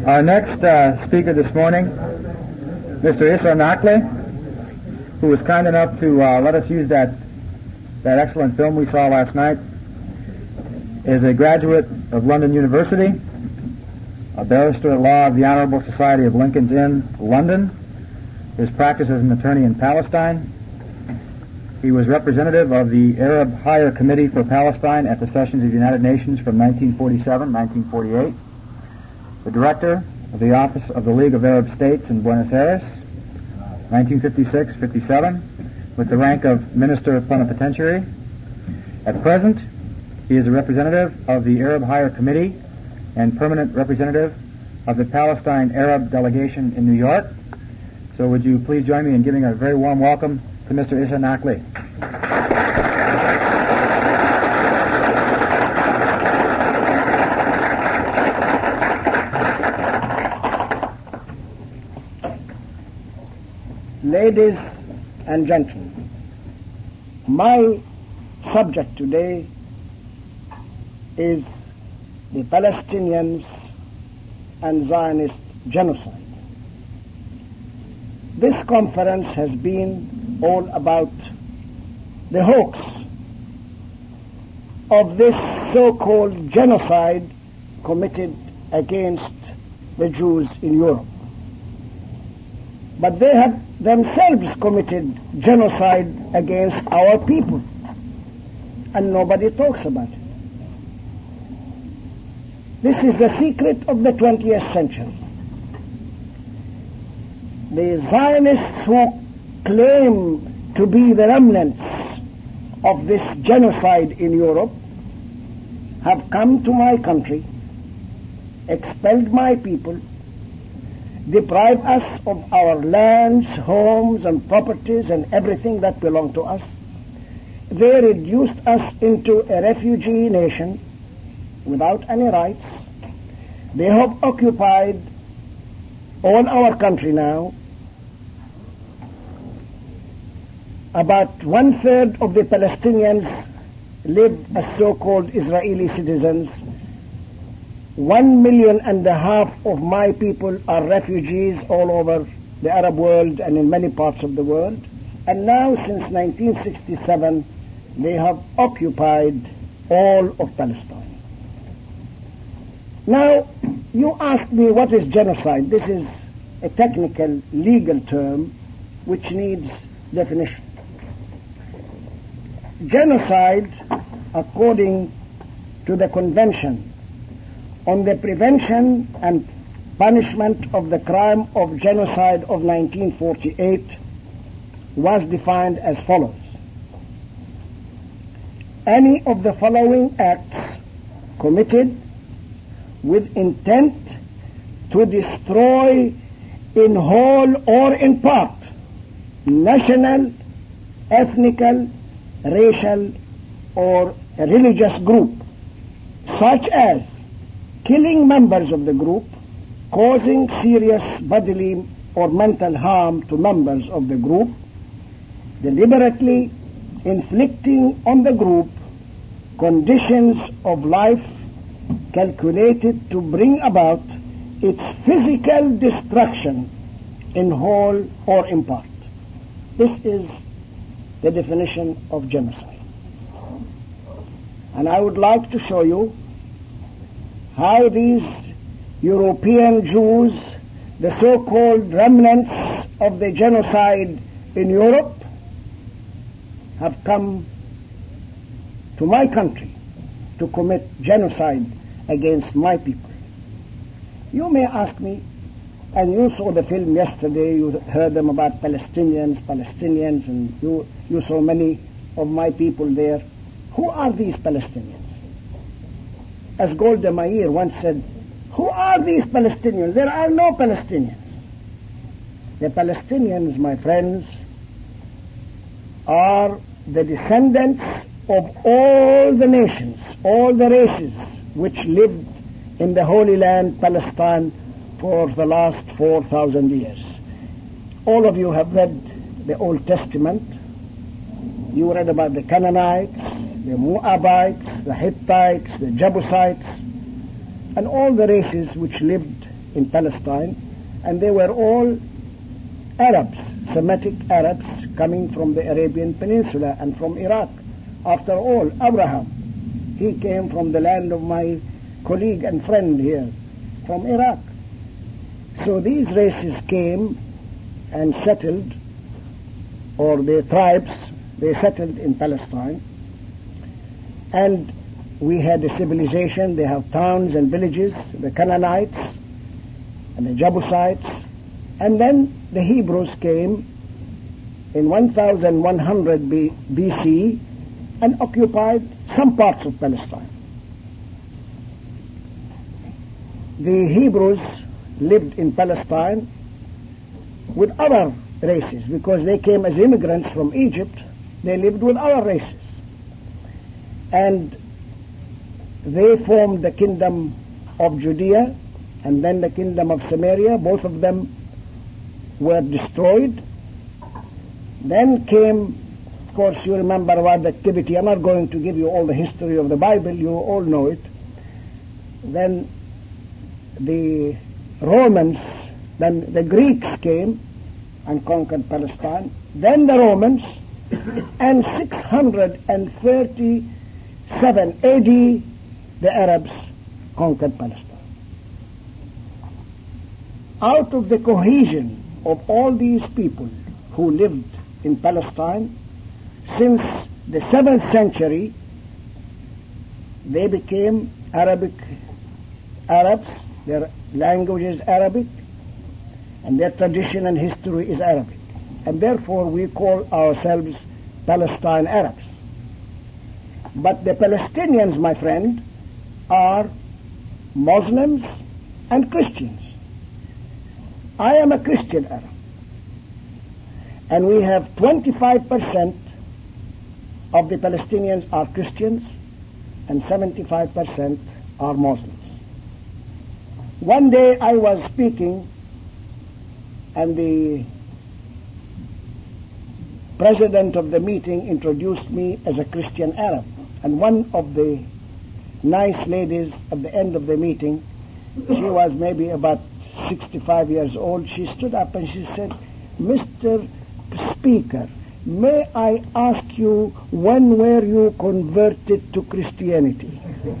Our next speaker this morning, Mr. Issa Nakli, who was kind enough to let us use that excellent film we saw last night, is a graduate of London University, a barrister at law of the Honourable Society of Lincoln's Inn, London. His practice as an attorney in Palestine. He was representative of the Arab Higher Committee for Palestine at the sessions of the United Nations from 1947-1948. The director of the Office of the League of Arab States in Buenos Aires, 1956-57, with the rank of Minister Plenipotentiary. At present, he is a representative of the Arab Higher Committee and permanent representative of the Palestine Arab Delegation in New York. So would you please join me in giving a very warm welcome to Mr. Issa Nakli. Ladies and gentlemen, my subject today is the Palestinians and Zionist genocide. This conference has been all about the hoax of this so-called genocide committed against the Jews in Europe. But they have themselves committed genocide against our people, and nobody talks about it. This is the secret of the 20th century. The Zionists who claim to be the remnants of this genocide in Europe have come to my country, expelled my people, deprived us of our lands, homes and properties and everything that belonged to us. They reduced us into a refugee nation without any rights. They have occupied all our country now. About 1/3 of the Palestinians live as so-called Israeli citizens. 1.5 million of my people are refugees all over the Arab world and in many parts of the world. And now, since 1967, they have occupied all of Palestine. Now, you ask me, what is genocide? This is a technical, legal term which needs definition. Genocide, according to the Convention on the Prevention and Punishment of the Crime of Genocide of 1948, was defined as follows: any of the following acts committed with intent to destroy in whole or in part national, ethnical, racial or a religious group, such as killing members of the group, causing serious bodily or mental harm to members of the group, deliberately inflicting on the group conditions of life calculated to bring about its physical destruction in whole or in part. This is the definition of genocide. And I would like to show you how these European Jews, the so-called remnants of the genocide in Europe, have come to my country to commit genocide against my people. You may ask me, and you saw the film yesterday, you heard them about Palestinians, and you saw many of my people there. Who are these Palestinians? As Golda Meir once said, who are these Palestinians? There are no Palestinians. The Palestinians, my friends, are the descendants of all the nations, all the races which lived in the Holy Land, Palestine, for the last 4,000 years. All of you have read the Old Testament. You read about the Canaanites, the Moabites, the Hittites, the Jebusites, and all the races which lived in Palestine, and they were all Arabs, Semitic Arabs coming from the Arabian Peninsula and from Iraq. After all, Abraham, he came from the land of my colleague and friend here, from Iraq. So these races came and settled, or the tribes, they settled in Palestine. And we had a civilization. They have towns and villages, the Canaanites and the Jebusites. And then the Hebrews came in 1100 BC and occupied some parts of Palestine. The Hebrews lived in Palestine with other races because they came as immigrants from Egypt. They lived with other races. And they formed the kingdom of Judea and then the kingdom of Samaria. Both of them were destroyed. Then came, of course, you remember about the activity. I'm not going to give you all the history of the Bible. You all know it. Then the Romans, then the Greeks came and conquered Palestine. Then the Romans, and 637 AD, the Arabs conquered Palestine. Out of the cohesion of all these people who lived in Palestine, since the 7th century, they became Arabs, their language is Arabic, and their tradition and history is Arabic. And therefore we call ourselves Palestine Arabs. But the Palestinians, my friend, are Muslims and Christians. I am a Christian Arab. And we have 25% of the Palestinians are Christians and 75% are Muslims. One day I was speaking and the president of the meeting introduced me as a Christian Arab. And one of the nice ladies at the end of the meeting, she was maybe about 65 years old, she stood up and she said, "Mr. Speaker, may I ask you, when were you converted to Christianity?"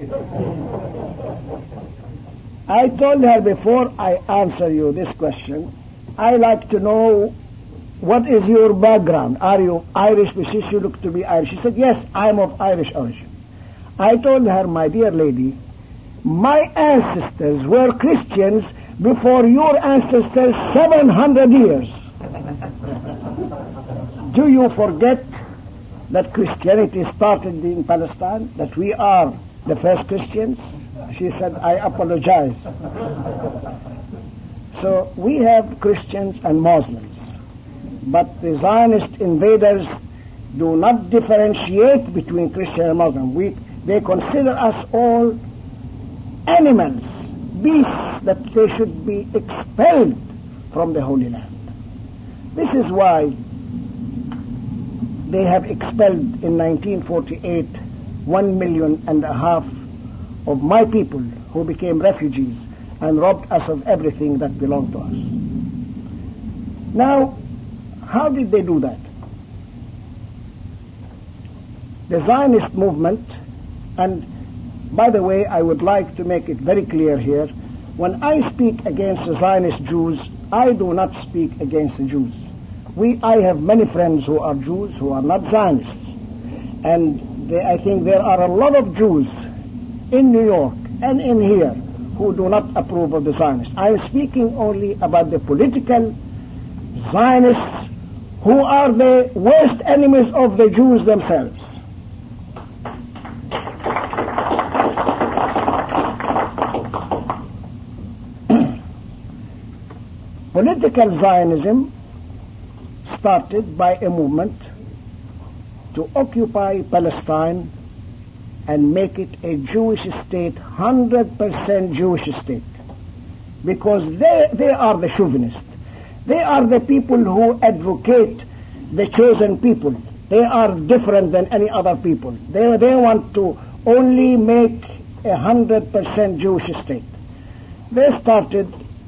I told her, before I answer you this question, I like to know, what is your background? Are you Irish? Because you look to be Irish. She said, "Yes, I am of Irish origin." I told her, "My dear lady, my ancestors were Christians before your ancestors 700 years. Do you forget that Christianity started in Palestine, that we are the first Christians?" She said, "I apologize." So we have Christians and Muslims, but the Zionist invaders do not differentiate between Christian and Muslim. They consider us all animals, beasts, that they should be expelled from the Holy Land. This is why they have expelled in 1948 1.5 million of my people who became refugees and robbed us of everything that belonged to us. Now, how did they do that? The Zionist movement, and by the way, I would like to make it very clear here, when I speak against the Zionist Jews, I do not speak against the Jews. I have many friends who are Jews who are not Zionists. And I think there are a lot of Jews in New York and in here who do not approve of the Zionists. I am speaking only about the political Zionists who are the worst enemies of the Jews themselves. Political Zionism started by a movement to occupy Palestine and make it a Jewish state, 100% Jewish state. Because they are the chauvinists. They are the people who advocate the chosen people. They are different than any other people. They want to only make a 100% Jewish state. They started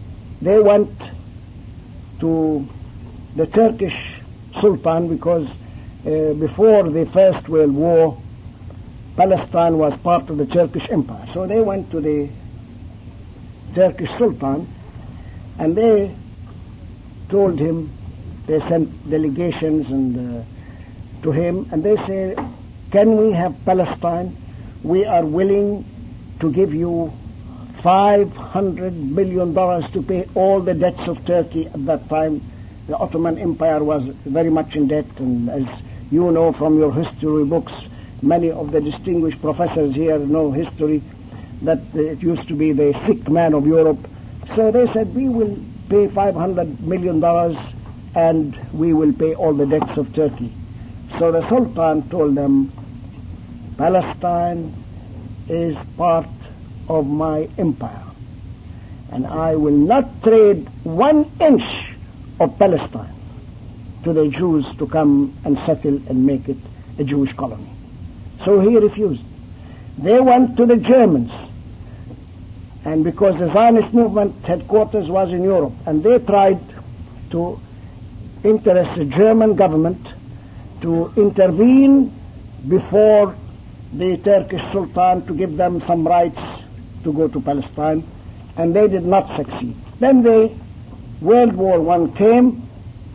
they went to the Turkish Sultan because before the First World War, Palestine was part of the Turkish Empire. So they went to the Turkish Sultan and they told him, they sent delegations to him, and they said, can we have Palestine? We are willing to give you $500 million to pay all the debts of Turkey at that time. The Ottoman Empire was very much in debt, and as you know from your history books, many of the distinguished professors here know history, that it used to be the sick man of Europe. So they said, we will pay $500 million and we will pay all the debts of Turkey. So the Sultan told them, Palestine is part of my empire, and I will not trade 1 inch of Palestine to the Jews to come and settle and make it a Jewish colony. So he refused. They went to the Germans, and because the Zionist movement headquarters was in Europe, and they tried to interest the German government to intervene before the Turkish Sultan to give them some rights to go to Palestine, and they did not succeed. Then the World War I came,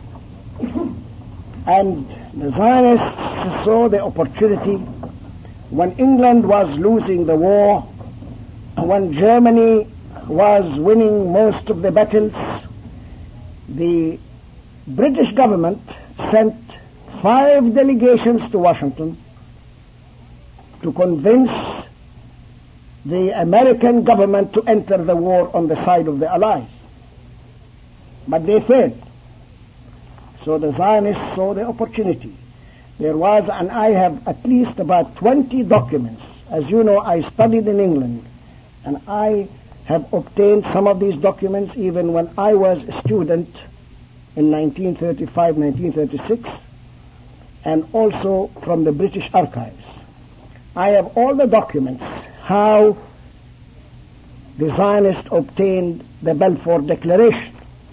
and the Zionists saw the opportunity when England was losing the war, when Germany was winning most of the battles. The British government sent 5 delegations to Washington to convince the American government to enter the war on the side of the Allies. But they failed. So the Zionists saw the opportunity. There was, and I have at least about 20 documents. As you know, I studied in England, and I have obtained some of these documents even when I was a student in 1935, 1936, and also from the British archives. I have all the documents, how the Zionists obtained the Balfour Declaration.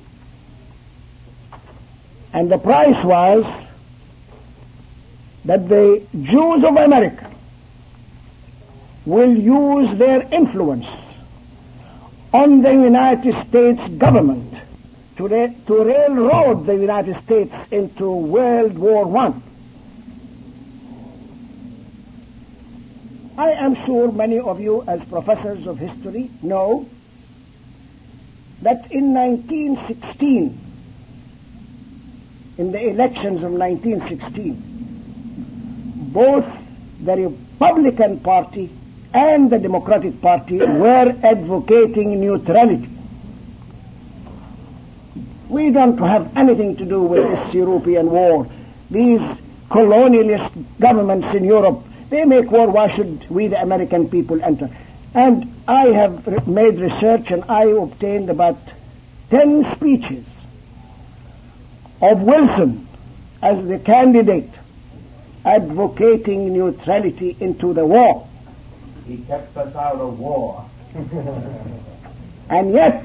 And the price was that the Jews of America will use their influence on the United States government to railroad the United States into World War I. I am sure many of you as professors of history know that in 1916, in the elections of 1916, both the Republican Party and the Democratic Party were advocating neutrality. We don't have anything to do with this European war. These colonialist governments in Europe, they make war. Why should we, the American people, enter? And I have made research, and I obtained about 10 speeches of Wilson as the candidate advocating neutrality into the war. He kept us out of war. And yet,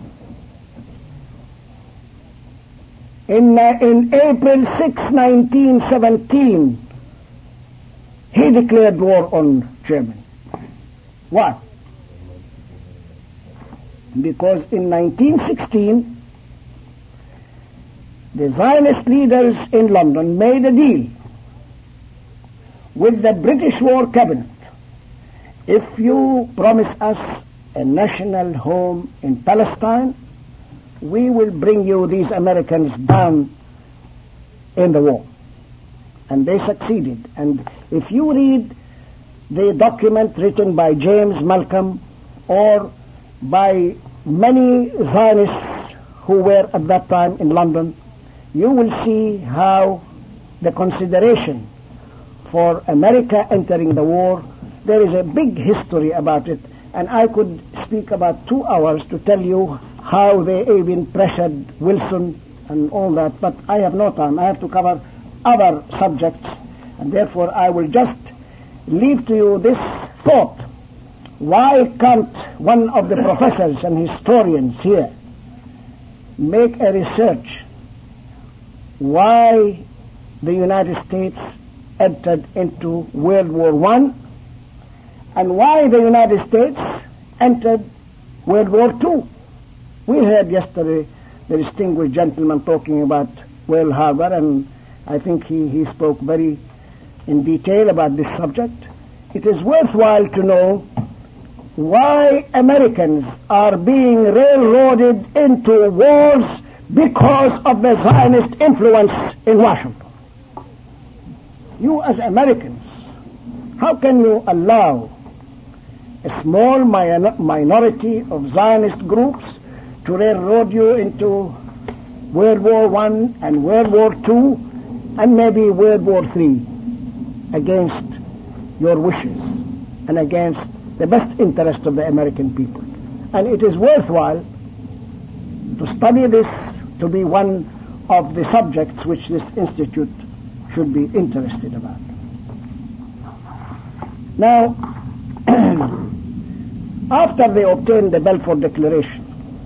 in April 6, 1917, he declared war on Germany. Why? Because in 1916, the Zionist leaders in London made a deal with the British War Cabinet. If you promise us a national home in Palestine, we will bring you these Americans down in the war. And they succeeded. And if you read the document written by James Malcolm or by many Zionists who were at that time in London, you will see how the consideration for America entering the war, there is a big history about it, and I could speak about 2 hours to tell you how they even pressured Wilson and all that, but I have no time. I have to cover other subjects, and therefore I will just leave to you this thought. Why can't one of the professors and historians here make a research why the United States entered into World War I and why the United States entered World War II. We heard yesterday the distinguished gentleman talking about Pearl Harbor, and I think he spoke very in detail about this subject. It is worthwhile to know why Americans are being railroaded into wars because of the Zionist influence in Washington. You as Americans, how can you allow a small minority of Zionist groups to railroad you into World War I and World War II and maybe World War III against your wishes and against the best interest of the American people? And it is worthwhile to study this, to be one of the subjects which this institute should be interested about. Now, after they obtained the Balfour Declaration,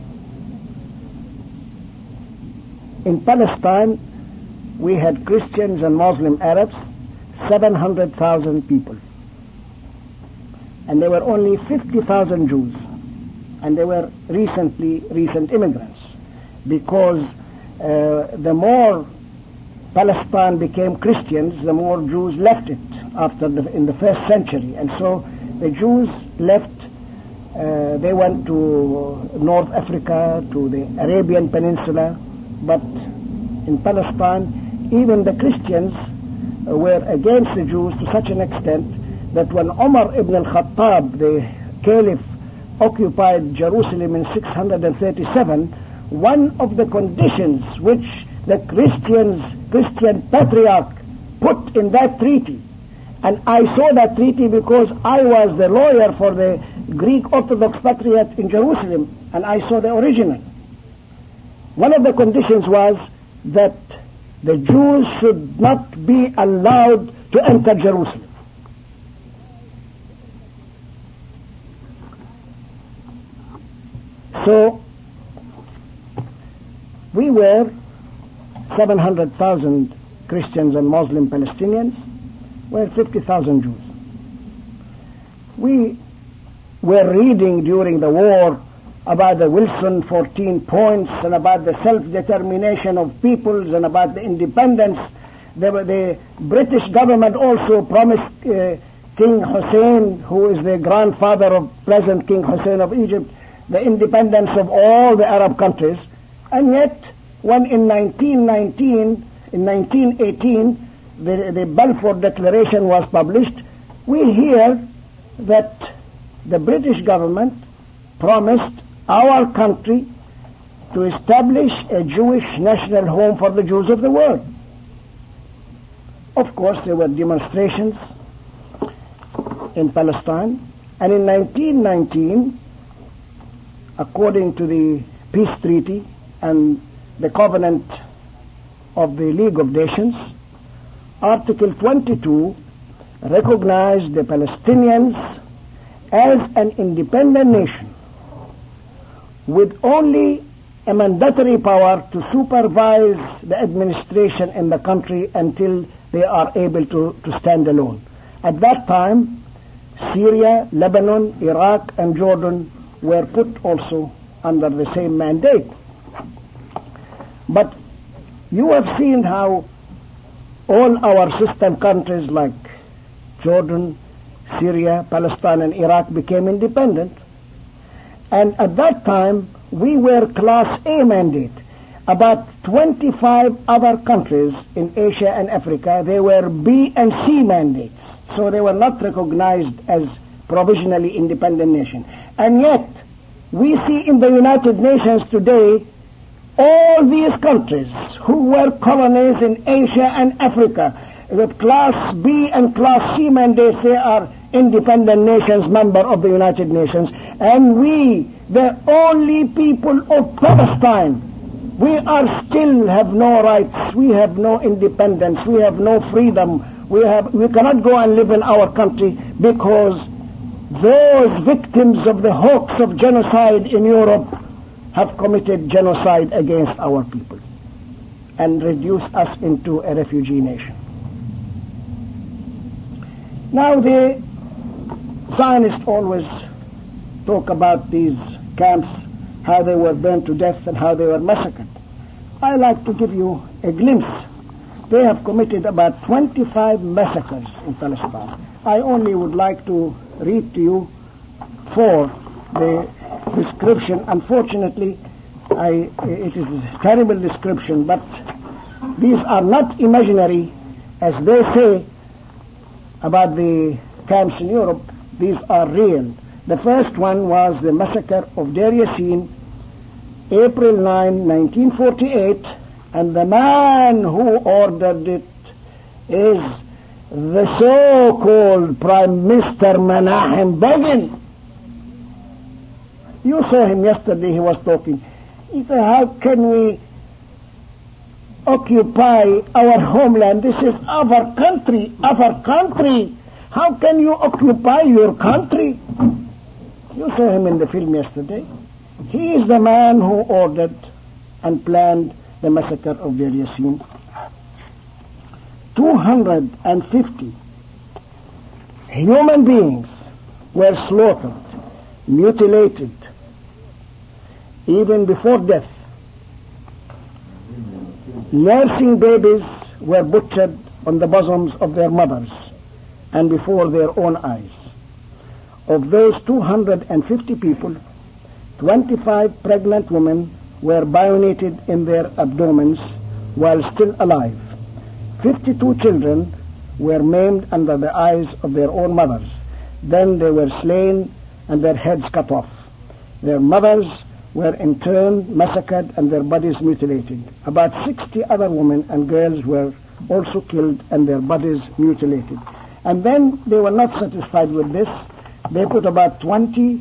in Palestine we had Christians and Muslim Arabs, 700,000 people. And there were only 50,000 Jews. And they were recent immigrants. Because the more Palestine became Christians, the more Jews left it in the first century. And so the Jews left. They went to North Africa, to the Arabian Peninsula. But in Palestine, even the Christians were against the Jews to such an extent that when Umar ibn al-Khattab, the caliph, occupied Jerusalem in 637, one of the conditions which the Christian patriarch put in that treaty, and I saw that treaty because I was the lawyer for the Greek Orthodox Patriarch in Jerusalem, and I saw the original. One of the conditions was that the Jews should not be allowed to enter Jerusalem. So we were 700,000 Christians and Muslim Palestinians, were 50,000 Jews. We were reading during the war about the Wilson 14 points and about the self-determination of peoples and about the independence. The British government also promised King Hussein, who is the grandfather of present King Hussein of Egypt, the independence of all the Arab countries. And yet, when in 1918, the Balfour Declaration was published, we hear that the British government promised our country to establish a Jewish national home for the Jews of the world. Of course, there were demonstrations in Palestine, and in 1919, according to the peace treaty and the covenant of the League of Nations, Article 22 recognized the Palestinians as an independent nation with only a mandatory power to supervise the administration in the country until they are able to stand alone. At that time, Syria, Lebanon, Iraq, and Jordan were put also under the same mandate. But you have seen how all our sister countries like Jordan, Syria, Palestine, and Iraq became independent. And at that time, we were Class A mandate. About 25 other countries in Asia and Africa, they were B and C mandates. So they were not recognized as provisionally independent nation. And yet, we see in the United Nations today, all these countries who were colonies in Asia and Africa, with Class B and Class C mandates, they are independent nations, member of the United Nations. And we, the only people of Palestine, we are still have no rights, we have no independence, we have no freedom, we cannot go and live in our country because those victims of the hoax of genocide in Europe have committed genocide against our people and reduced us into a refugee nation. Now the Zionists always talk about these camps, how they were burned to death and how they were massacred. I like to give you a glimpse. They have committed about 25 massacres in Palestine. I only would like to read to you for the description. Unfortunately, it is a terrible description, but these are not imaginary, as they say about the camps in Europe. These are real. The first one was the massacre of Deir Yassin, April 9, 1948, and the man who ordered it is the so-called Prime Minister Menachem Begin. You saw him yesterday, he was talking. He said, how can we occupy our homeland? This is our country, our country. How can you occupy your country? You saw him in the film yesterday. He is the man who ordered and planned the massacre of Deir Yassin. 250 human beings were slaughtered, mutilated, even before death. Nursing babies were butchered on the bosoms of their mothers and before their own eyes. Of those 250 people, 25 pregnant women were bayoneted in their abdomens while still alive. 52 children were maimed under the eyes of their own mothers. Then they were slain and their heads cut off. Their mothers were in turn massacred and their bodies mutilated. About 60 other women and girls were also killed and their bodies mutilated. And then they were not satisfied with this. They put about 20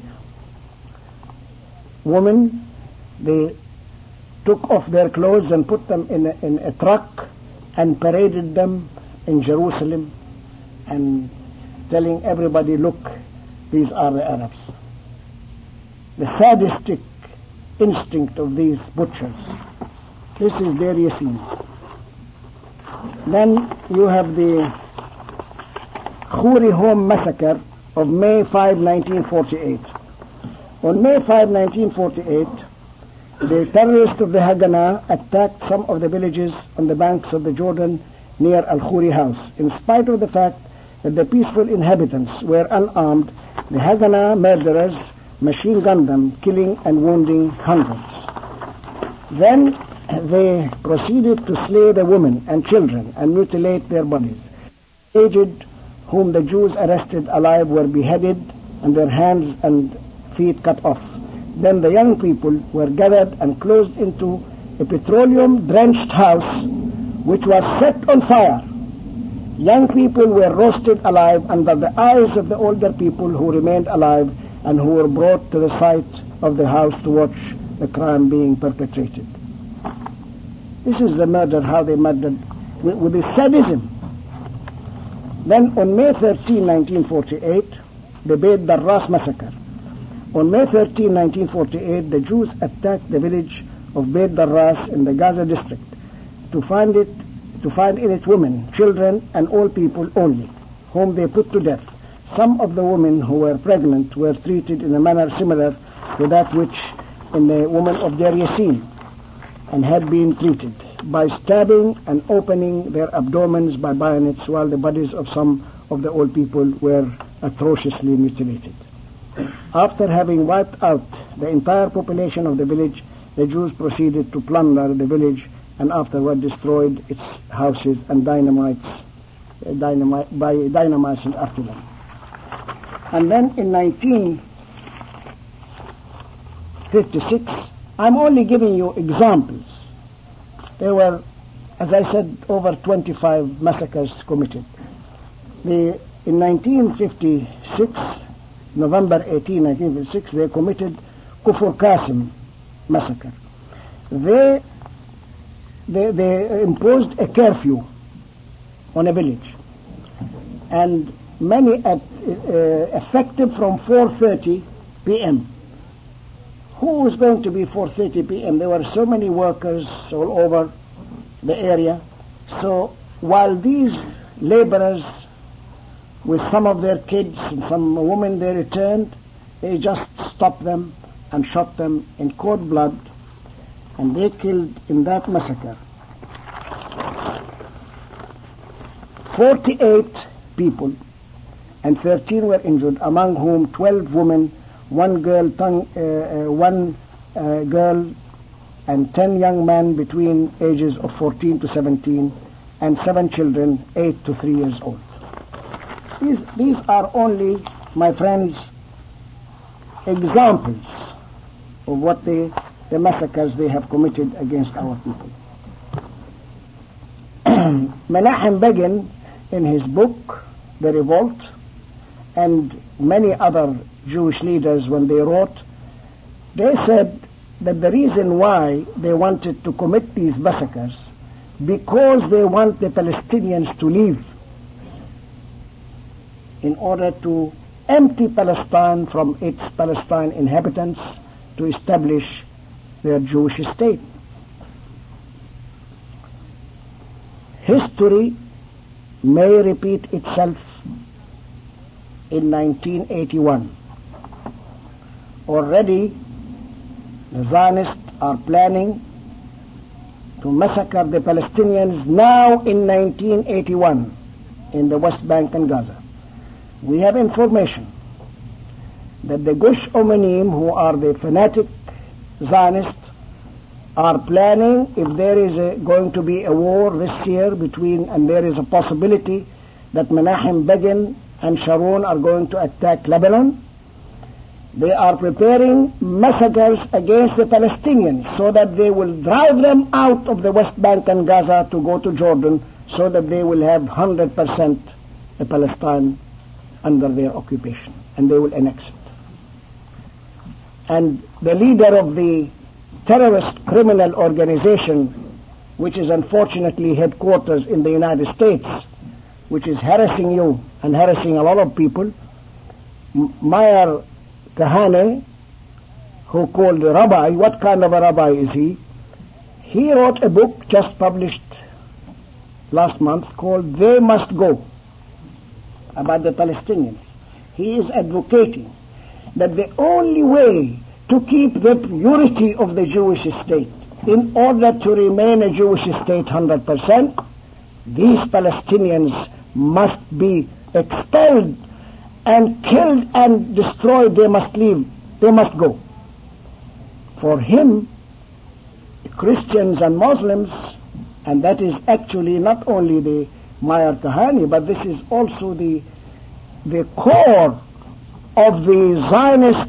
women, they took off their clothes and put them in a truck and paraded them in Jerusalem and telling everybody, look, these are the Arabs. The sadistic instinct of these butchers. This is Deir Yassin. Then you have the Khoury Home massacre of May 5, 1948. On May 5, 1948, the terrorists of the Haganah attacked some of the villages on the banks of the Jordan near Al-Khoury House. In spite of the fact that the peaceful inhabitants were unarmed, the Haganah murderers machine gunned them, killing and wounding hundreds. Then they proceeded to slay the women and children and mutilate their bodies. Aged whom the Jews arrested alive were beheaded and their hands and feet cut off. Then the young people were gathered and closed into a petroleum-drenched house which was set on fire. Young people were roasted alive under the eyes of the older people who remained alive and who were brought to the site of the house to watch the crime being perpetrated. This is the murder, how they murdered, with this sadism. Then on May 13, 1948, the Beit Darras massacre. On May 13, 1948, the Jews attacked the village of Beit Darras in the Gaza district to find in it women, children, and old people only, whom they put to death. Some of the women who were pregnant were treated in a manner similar to that which in the woman of Deir Yassin, and had been treated by stabbing and opening their abdomens by bayonets, while the bodies of some of the old people were atrociously mutilated. After having wiped out the entire population of the village, the Jews proceeded to plunder the village and afterward destroyed its houses and dynamiting after them. And then in 1956, I'm only giving you examples. There were, as I said, over 25 massacres committed. In 1956, November 18, 1956, they committed Kufr Qasim massacre. They imposed a curfew on a village, and many effective from 4:30 p.m. who was going to be 4:30 p.m.? There were so many workers all over the area. So while these laborers, with some of their kids and some women, they returned, they just stopped them and shot them in cold blood, and they killed in that massacre 48 people, and 13 were injured, among whom 12 women, one girl and 10 young men between ages of 14 to 17, and 7 children 8 to 3 years old. These are only, my friends, examples of what the massacres they have committed against our people. Menachem Begin, in his book, The Revolt, and many other Jewish leaders, when they wrote, they said that the reason why they wanted to commit these massacres, because they want the Palestinians to leave, in order to empty Palestine from its Palestine inhabitants to establish their Jewish state. History may repeat itself in 1981. Already the Zionists are planning to massacre the Palestinians now in 1981 in the West Bank and Gaza. We have information that the Gush Omanim, who are the fanatic Zionists, are planning, if there is going to be a war this year between, and there is a possibility that Menachem Begin and Sharon are going to attack Lebanon, they are preparing massacres against the Palestinians so that they will drive them out of the West Bank and Gaza to go to Jordan, so that they will have 100% of Palestine under their occupation, and they will annex it. And the leader of the terrorist criminal organization, which is unfortunately headquarters in the United States, which is harassing you and harassing a lot of people, Meir Kahane, who called a rabbi, what kind of a rabbi is he? He wrote a book just published last month called They Must Go, about the Palestinians. He is advocating that the only way to keep the purity of the Jewish state, in order to remain a Jewish state 100%, these Palestinians must be expelled and killed and destroyed. They must leave. They must go. For him, Christians and Muslims, and that is actually not only the Meir Kahane, but this is also the core of the Zionist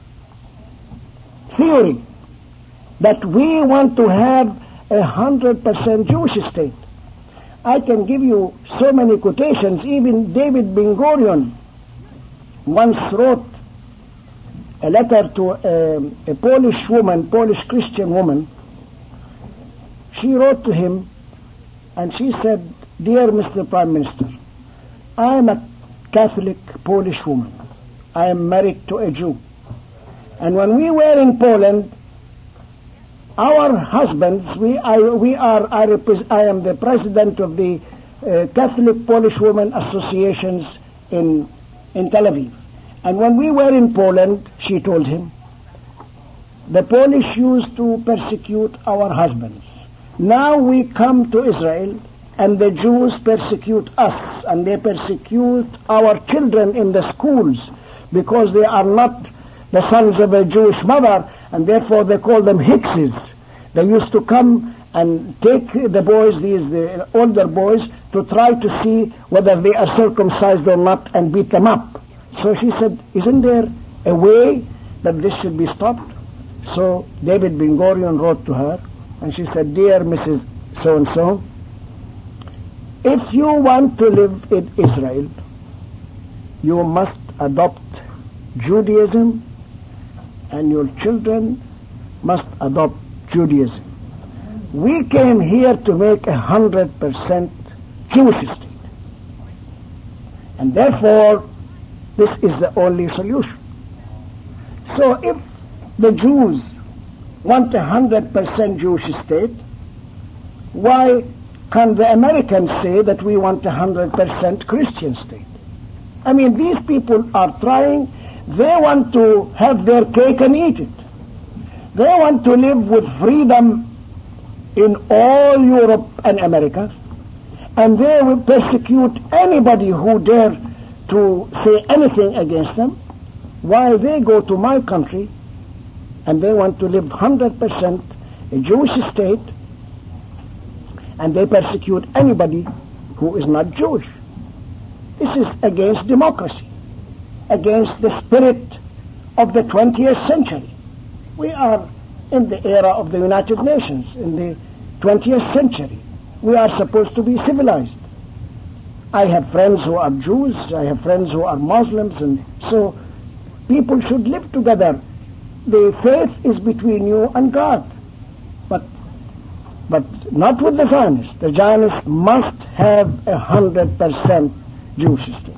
theory, that we want to have 100% Jewish state. I can give you so many quotations. Even David Ben-Gurion once wrote a letter to a Polish woman, Polish Christian woman. She wrote to him and she said, "Dear Mr. Prime Minister, I am a Catholic Polish woman. I am married to a Jew. And when we were in Poland, our husbands, I am the president of the Catholic Polish Women Associations in Tel Aviv. And when we were in Poland," she told him, "the Polish used to persecute our husbands. Now we come to Israel and the Jews persecute us, and they persecute our children in the schools because they are not the sons of a Jewish mother, and therefore they call them Hickses. They used to come and take the boys, the older boys, to try to see whether they are circumcised or not and beat them up." So she said, "Isn't there a way that this should be stopped?" So David Ben-Gurion wrote to her and she said, "Dear Mrs. So-and-so, if you want to live in Israel, you must adopt Judaism, and your children must adopt Judaism. We came here to make 100% Jewish state, and therefore this is the only solution." So if the Jews want 100% Jewish state, why can the Americans say that we want 100% Christian state? I mean, these people are trying, they want to have their cake and eat it. They want to live with freedom in all Europe and America, and they will persecute anybody who dare to say anything against them, while they go to my country and they want to live 100% a Jewish state, and they persecute anybody who is not Jewish. This is against democracy, against the spirit of the 20th century. We are in the era of the United Nations, in the 20th century. We are supposed to be civilized. I have friends who are Jews, I have friends who are Muslims, and so people should live together. The faith is between you and God. But not with the Zionists. The Zionists must have 100% Jewish state.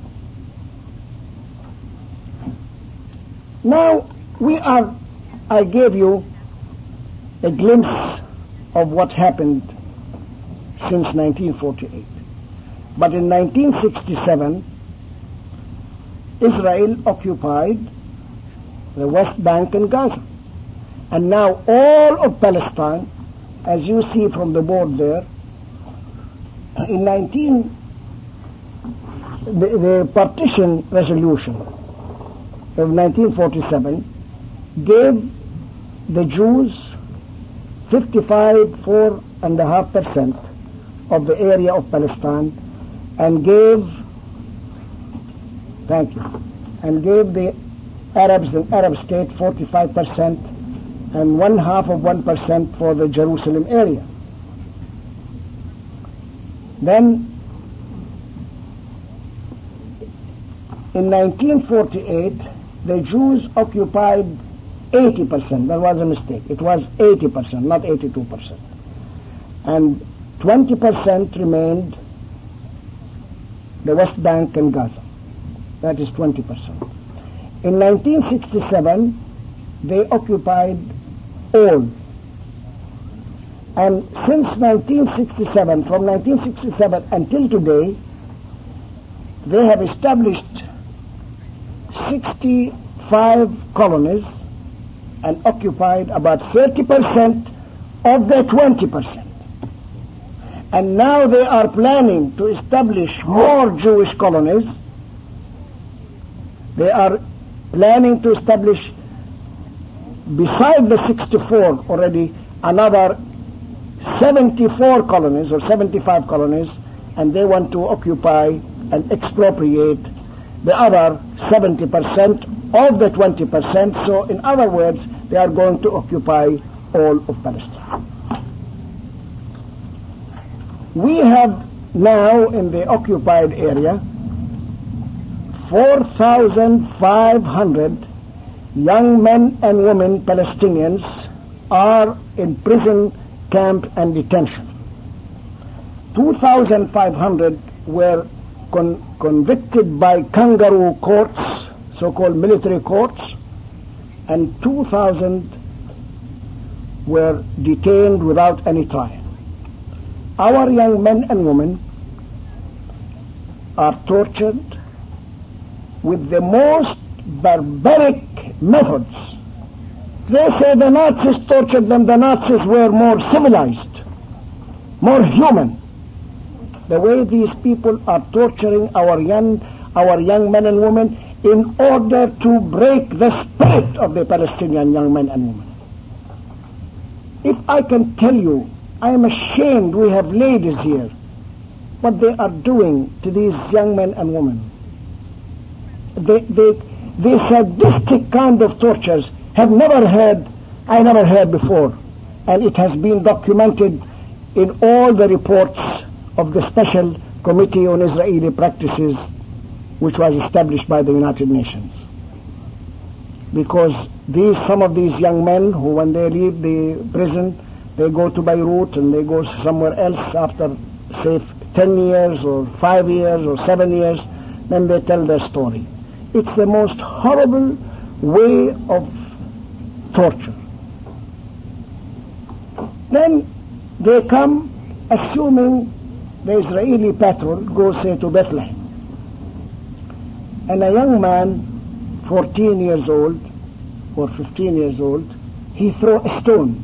Now, I gave you a glimpse of what happened since 1948. But in 1967, Israel occupied the West Bank and Gaza. And now all of Palestine, as you see from the board there, the partition resolution of 1947 gave the Jews 55.4% of the area of Palestine, and gave the Arabs in Arab state 45%, and 0.5% for the Jerusalem area. Then in 1948, the Jews occupied 80%. There was a mistake. It was 80%, not 82%. And 20% remained the West Bank and Gaza. That is 20%. In 1967, they occupied all. And since 1967, from 1967 until today, they have established 65 colonies and occupied about 30% of the 20%. And now they are planning to establish more Jewish colonies. They are planning to establish, beside the 64 already, another 74 colonies or 75 colonies, and they want to occupy and expropriate the other 70% of the 20%. So in other words, they are going to occupy all of Palestine. We have now in the occupied area 4,500 young men and women Palestinians are in prison camp and detention. 2,500 were convicted by kangaroo courts, so-called military courts, and 2,000 were detained without any trial. Our young men and women are tortured with the most barbaric methods. They say the Nazis tortured them. The Nazis were more civilized, more human. The way these people are torturing our young men and women in order to break the spirit of the Palestinian young men and women. If I can tell you, I am ashamed we have ladies here, what they are doing to these young men and women. The sadistic kind of tortures I never heard before, and it has been documented in all the reports of the Special Committee on Israeli Practices, which was established by the United Nations. Because some of these young men who, when they leave the prison, they go to Beirut and they go somewhere else after, say, 10 years or 5 years or 7 years, then they tell their story. It's the most horrible way of torture. Then they come, assuming the Israeli patrol goes, say, to Bethlehem. And a young man, 14 years old or 15 years old, he throws a stone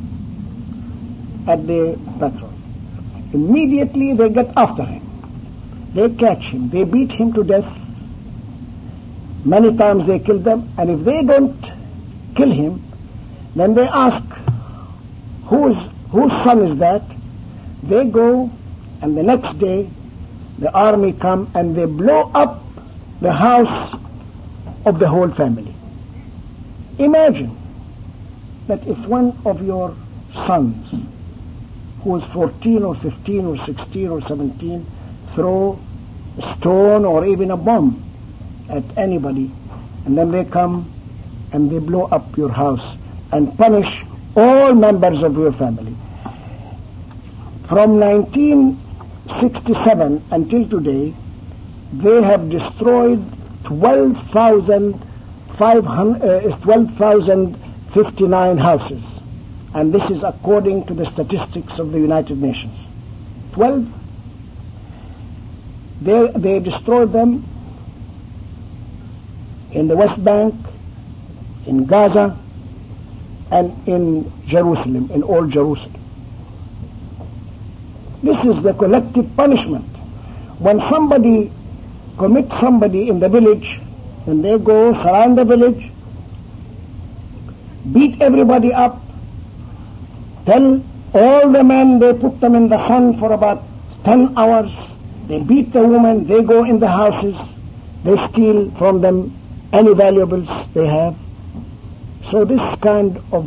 at the patrol. Immediately they get after him. They catch him. They beat him to death. Many times they kill them. And if they don't kill him, then they ask, whose son is that? They go, and the next day the army come and they blow up the house of the whole family. Imagine that if one of your sons, who is 14 or 15 or 16 or 17, throw a stone or even a bomb at anybody, and then they come and they blow up your house and punish all members of your family. From 1967 until today, they have destroyed 12,059 houses. And this is according to the statistics of the United Nations. 12. They destroyed them in the West Bank, in Gaza, and in Jerusalem, in old Jerusalem. This is the collective punishment. When somebody commits somebody in the village, and they go surround the village, beat everybody up, tell all the men, they put them in the sun for about 10 hours, they beat the women, they go in the houses, they steal from them any valuables they have. So this kind of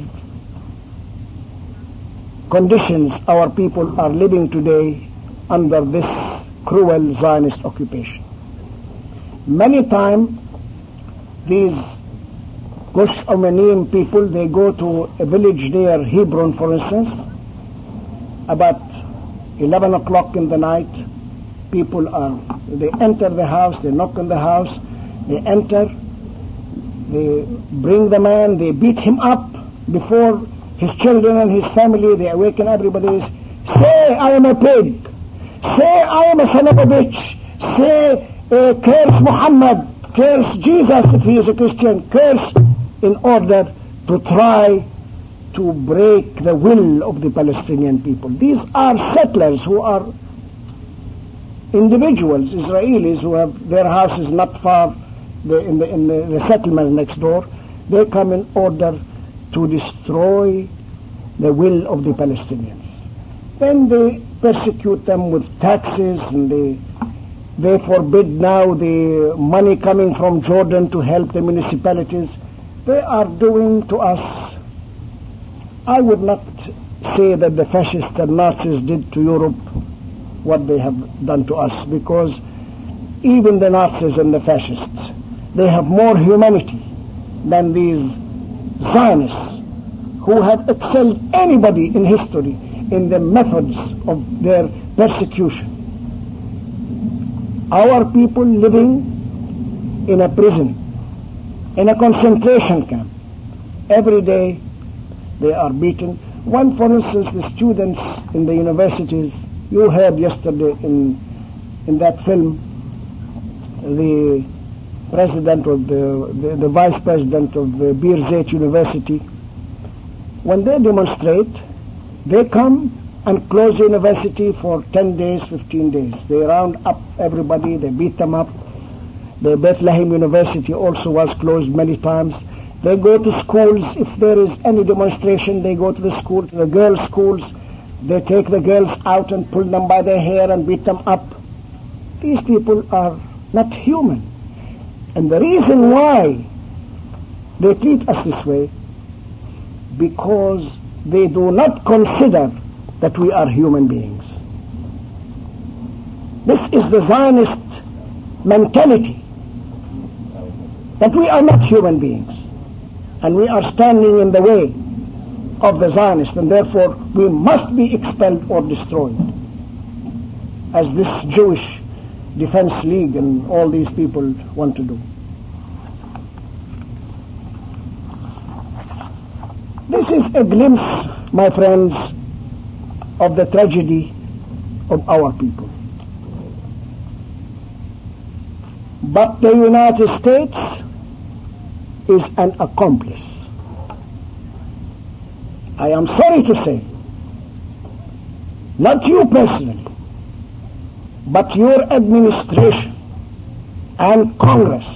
conditions our people are living today under this cruel Zionist occupation. Many times these Gush Armenian people, they go to a village near Hebron, for instance, about 11 o'clock in the night. They enter the house, they knock on the house, they enter, they bring the man, they beat him up before his children and his family, they awaken everybody. Say, I am a pig. Say, I am a son of a bitch. Say, curse Muhammad, curse Jesus if he is a Christian, curse, in order to try to break the will of the Palestinian people. These are settlers who are individuals, Israelis, who have their houses not far in the settlement next door. They come in order to destroy the will of the Palestinians. Then they persecute them with taxes, and they forbid now the money coming from Jordan to help the municipalities. They are doing to us, I would not say that the fascists and Nazis did to Europe what they have done to us, because even the Nazis and the fascists, they have more humanity than these Zionists, who have excelled anybody in history in the methods of their persecution. Our people living in a prison, in a concentration camp, every day they are beaten. One, for instance, the students in the universities, you heard yesterday in that film, the president of the vice president of the Birzeit University, when they demonstrate, they come and close the university for 10 days, 15 days. They round up everybody, they beat them up. The Bethlehem University also was closed many times. They go to schools. If there is any demonstration, they go to the school, to the girls' schools. They take the girls out and pull them by their hair and beat them up. These people are not human. And the reason why they treat us this way, because they do not consider that we are human beings. This is the Zionist mentality, that we are not human beings, and we are standing in the way of the Zionists, and therefore we must be expelled or destroyed, as this Jewish Defense League and all these people want to do. This is a glimpse, my friends, of the tragedy of our people. But the United States is an accomplice. I am sorry to say, not you personally, but your administration and Congress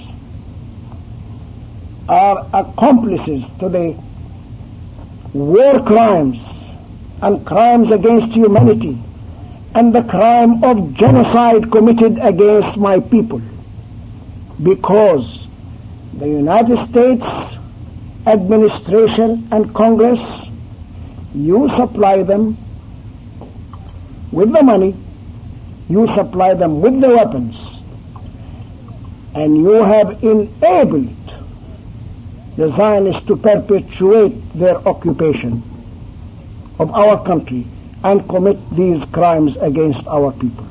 are accomplices to the war crimes and crimes against humanity and the crime of genocide committed against my people, because the United States administration and Congress, you supply them with the money, you supply them with the weapons, and you have enabled the Zionists to perpetuate their occupation of our country and commit these crimes against our people.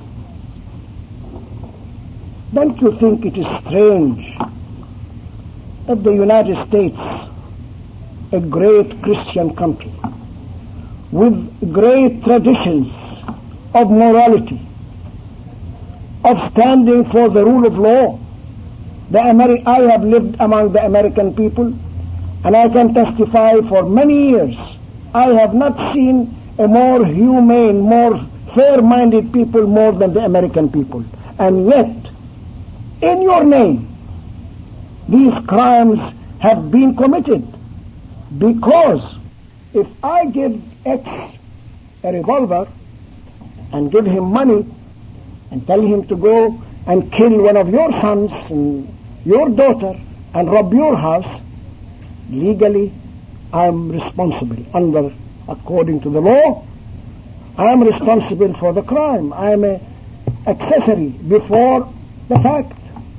Don't you think it is strange that the United States, a great Christian country with great traditions of morality, of standing for the rule of law, I have lived among the American people, and I can testify for many years, I have not seen a more humane, more fair-minded people more than the American people. And yet, in your name, these crimes have been committed. Because if I give X a revolver and give him money and tell him to go and kill one of your sons and your daughter and rob your house, legally I am responsible according to the law. I am responsible for the crime. I am an accessory before the fact.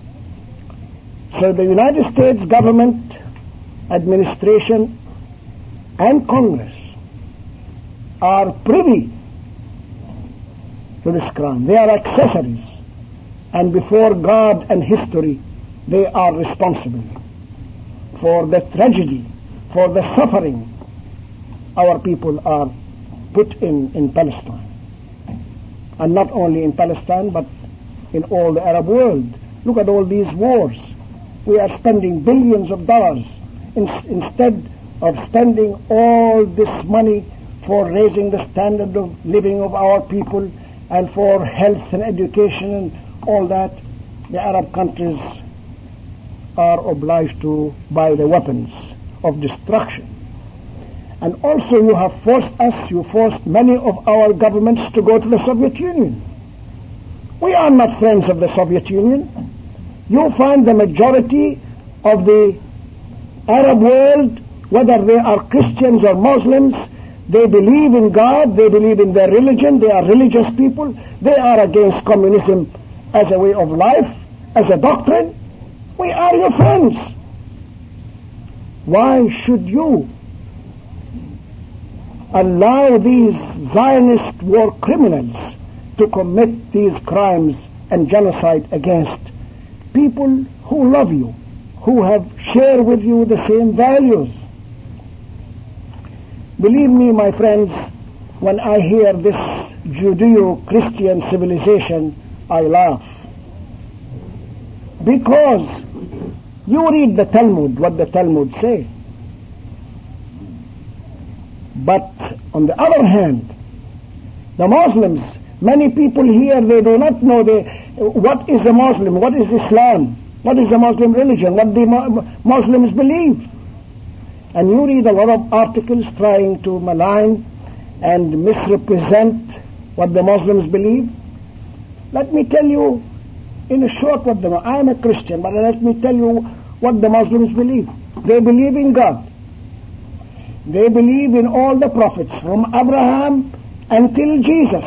So the United States government, administration, and Congress are privy to this crime. They are accessories. And before God and history, they are responsible for the tragedy, for the suffering our people are put in Palestine. And not only in Palestine, but in all the Arab world. Look at all these wars. We are spending billions of dollars instead of spending all this money for raising the standard of living of our people and for health and education and all that. The Arab countries are obliged to buy the weapons of destruction. And also you forced many of our governments to go to the Soviet Union. We are not friends of the Soviet Union. You find the majority of the Arab world, whether they are Christians or Muslims, they believe in God, they believe in their religion, they are religious people, they are against communism as a way of life, as a doctrine. We are your friends. Why should you allow these Zionist war criminals to commit these crimes and genocide against people who love you, who have shared with you the same values? Believe me, my friends, when I hear this Judeo-Christian civilization, I laugh. Because you read the Talmud, what the Talmud say. But on the other hand, the Muslims, many people here, they do not know what is a Muslim, what is Islam, what is the Muslim religion, what the Muslims believe. And you read a lot of articles trying to malign and misrepresent what the Muslims believe. Let me tell you in a short what I am a Christian, but let me tell you what the Muslims believe. They believe in God. They believe in all the prophets from Abraham until Jesus.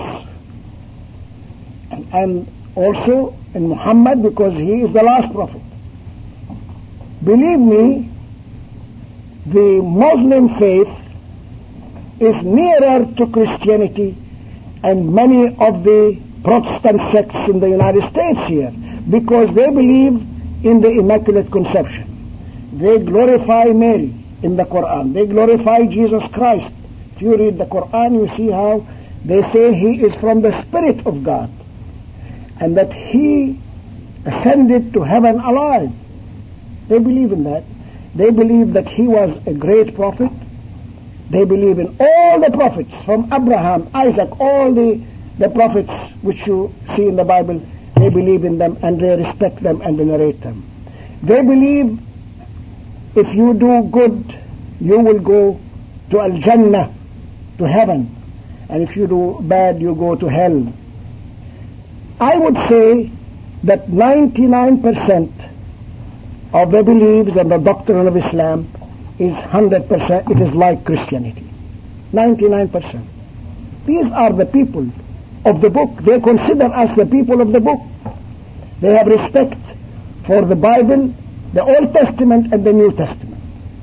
And also in Muhammad, because he is the last prophet. Believe me, the Muslim faith is nearer to Christianity and many of the Protestant sects in the United States here, because they believe in the Immaculate Conception. They glorify Mary. in the Quran. They glorify Jesus Christ. If you read the Quran, you see how they say he is from the Spirit of God and that he ascended to heaven alive. They believe in that. They believe that he was a great prophet. They believe in all the prophets from Abraham, Isaac, all the prophets which you see in the Bible. They believe in them and they respect them and venerate them. They believe if you do good, you will go to Al-Jannah, to heaven. And if you do bad, you go to hell. I would say that 99% of the beliefs and the doctrine of Islam is 100%, it is like Christianity. 99%. These are the people of the book. They consider us the people of the book. They have respect for the Bible, the Old Testament and the New Testament.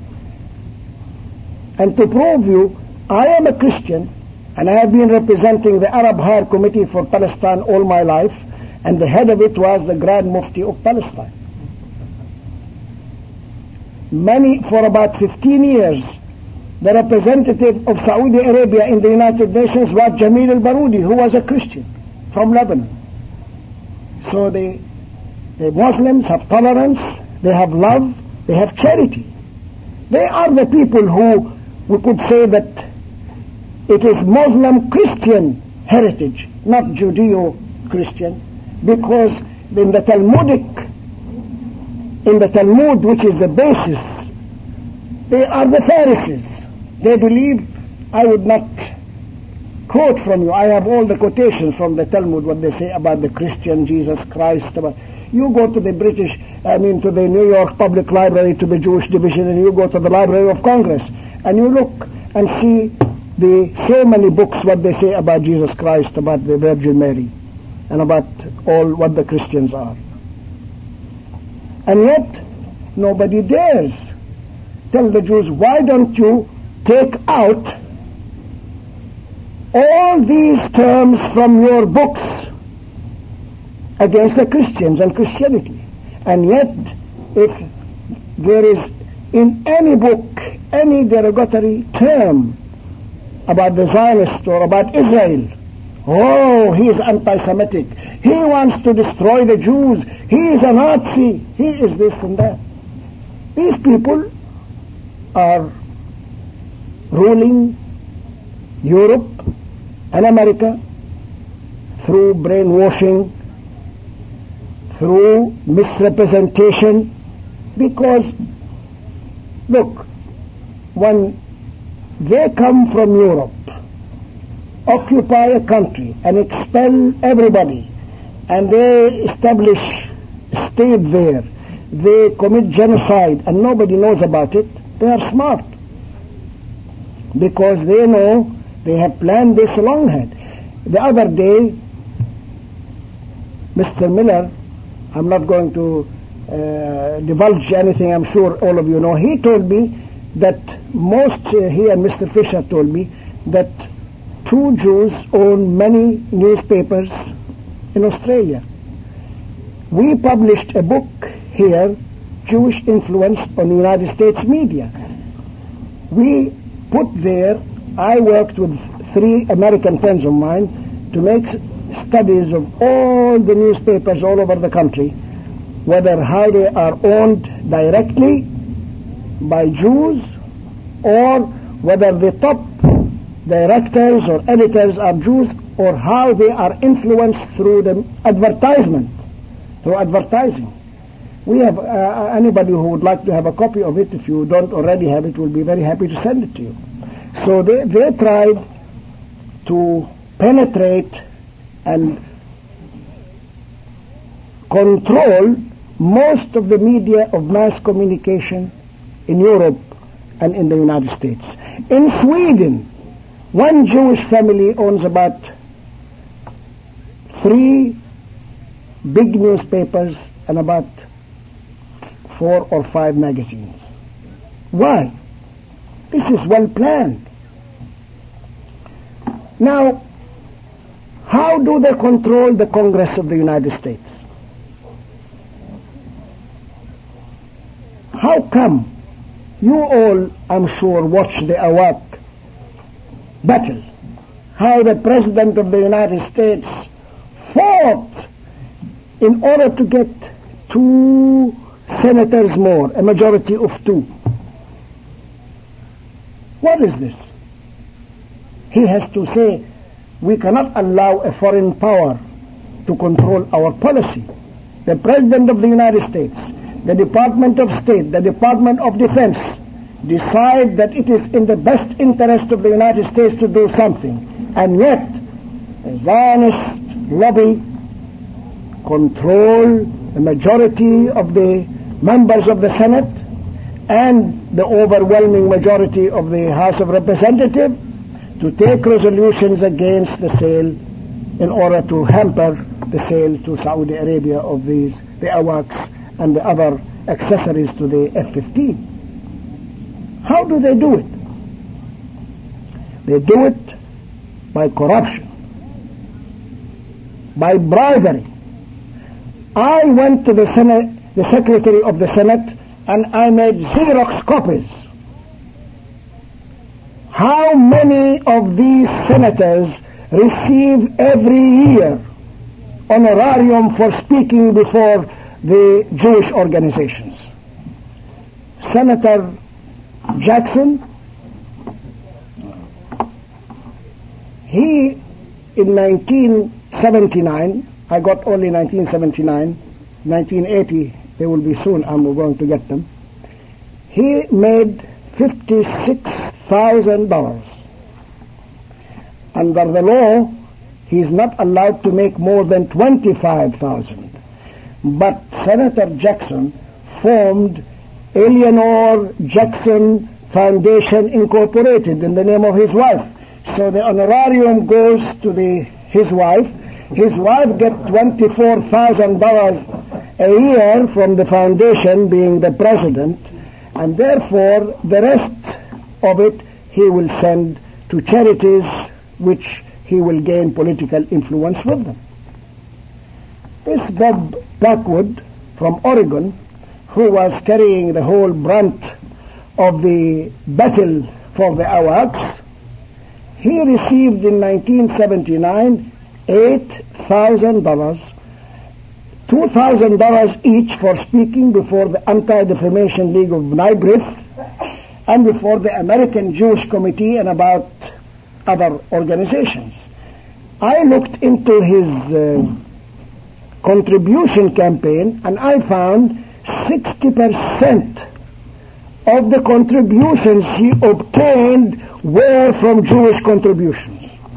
And to prove you, I am a Christian and I have been representing the Arab Higher Committee for Palestine all my life, and the head of it was the Grand Mufti of Palestine. For about 15 years, the representative of Saudi Arabia in the United Nations was Jamil al-Baroudi, who was a Christian from Lebanon. So the Muslims have tolerance, they have love, they have charity. They are the people who we could say that it is Muslim-Christian heritage, not Judeo-Christian, because in the Talmud, which is the basis, they are the Pharisees. They believe, I would not quote from you, I have all the quotations from the Talmud, what they say about the Christian Jesus Christ. You go to the to the New York Public Library, to the Jewish Division, and you go to the Library of Congress, and you look and see so many books what they say about Jesus Christ, about the Virgin Mary, and about all what the Christians are. And yet, nobody dares tell the Jews, why don't you take out all these terms from your books against the Christians and Christianity? And yet, if there is in any book any derogatory term about the Zionists or about Israel, oh, he is anti-Semitic, he wants to destroy the Jews, he is a Nazi, he is this and that. These people are ruling Europe and America through brainwashing, through misrepresentation, because, look, when they come from Europe, occupy a country and expel everybody, and they establish a state there, they commit genocide and nobody knows about it, they are smart. Because they know they have planned this longhand. The other day, Mr. Miller, I'm not going to divulge anything, I'm sure all of you know, he told me that he and Mr. Fisher told me that 2 Jews own many newspapers in Australia. We published a book here, Jewish Influence on the United States Media. We put there, I worked with 3 American friends of mine to make studies of all the newspapers all over the country, whether how they are owned directly by Jews or whether the top directors or editors are Jews, or how they are influenced through the advertisement, through advertising. We have anybody who would like to have a copy of it, if you don't already have it, we'll be very happy to send it to you. So they tried to penetrate and control most of the media of mass communication in Europe and in the United States. In Sweden, one Jewish family owns about 3 big newspapers and about 4 or 5 magazines. Why? This is well planned. Now, how do they control the Congress of the United States? How come You all, I'm sure, watched the Awak battle. How the President of the United States fought in order to get 2 senators more, a majority of 2. What is this? He has to say, we cannot allow a foreign power to control our policy. The President of the United States, the Department of State, the Department of Defense decide that it is in the best interest of the United States to do something. And yet, the Zionist lobby control the majority of the members of the Senate and the overwhelming majority of the House of Representatives to take resolutions against the sale in order to hamper the sale to Saudi Arabia of the AWACS and the other accessories to the F-15. How do they do it? They do it by corruption, by bribery. I went to the Senate, the Secretary of the Senate, and I made Xerox copies. How many of these senators receive every year honorarium for speaking before the Jewish organizations? Senator Jackson, he in 1979, I got only 1979, 1980, they will be soon, I'm going to get them. He made $56,000. Under the law, he is not allowed to make more than $25,000. But Senator Jackson formed Eleanor Jackson Foundation Incorporated in the name of his wife. So the honorarium goes to his wife. His wife gets $24,000 a year from the foundation, being the president, and therefore the rest of it he will send to charities which he will gain political influence with them. This Bob Blackwood from Oregon, who was carrying the whole brunt of the battle for the AWACS, he received in 1979 $8,000, $2,000 each for speaking before the Anti-Defamation League of Neibreath and before the American Jewish Committee and about other organizations. I looked into his contribution campaign and I found 60% of the contributions he obtained were from Jewish contributions.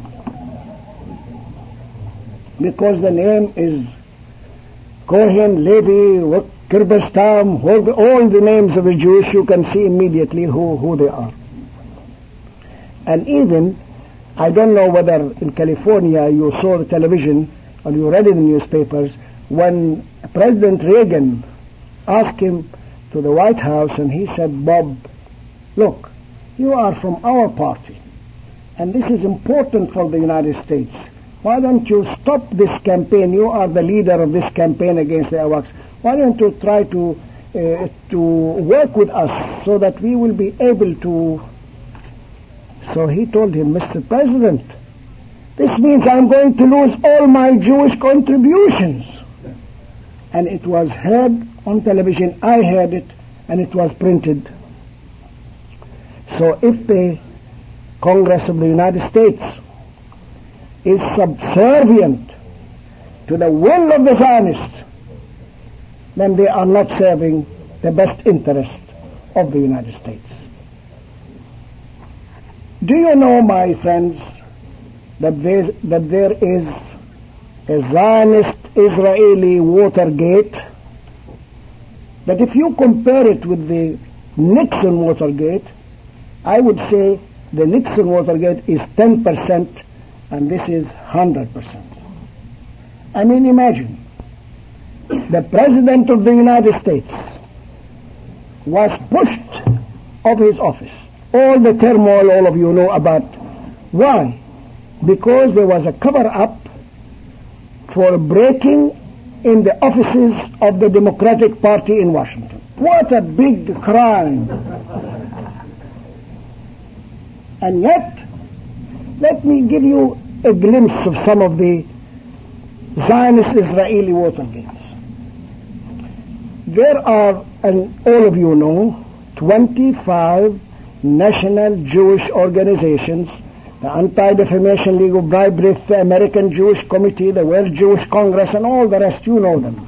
Because the name is Cohen, Levi, Kirbestam, all the names of the Jews, you can see immediately who they are. And even, I don't know whether in California you saw the television or you read in the newspapers, when President Reagan asked him to the White House and he said, Bob, look, you are from our party and this is important for the United States. Why don't you stop this campaign? You are the leader of this campaign against the AWACS. Why don't you try to work with us so that we will be able to... So he told him, Mr. President, this means I'm going to lose all my Jewish contributions. And it was heard on television. I heard it, and it was printed. So if the Congress of the United States is subservient to the will of the Zionists, then they are not serving the best interest of the United States. Do you know, my friends, that there is a Zionist-Israeli Watergate, that if you compare it with the Nixon Watergate, I would say the Nixon Watergate is 10% and this is 100%. I mean, imagine, the President of the United States was pushed off his office. All the turmoil all of you know about. Why? Because there was a cover-up for breaking in the offices of the Democratic Party in Washington. What a big crime. And yet, let me give you a glimpse of some of the Zionist-Israeli Watergates. There are, and all of you know, 25 national Jewish organizations, the Anti-Defamation League of B'nai B'rith, the American Jewish Committee, the World Jewish Congress, and all the rest, you know them.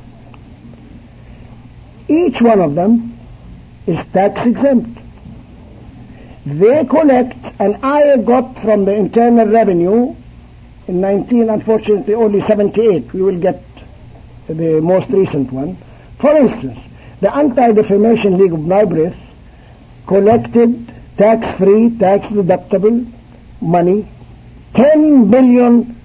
Each one of them is tax exempt. They collect, and I got from the Internal Revenue in unfortunately only 78, we will get the most recent one. For instance, the Anti-Defamation League of B'nai B'rith collected tax-free, tax-deductible money, $10 billion.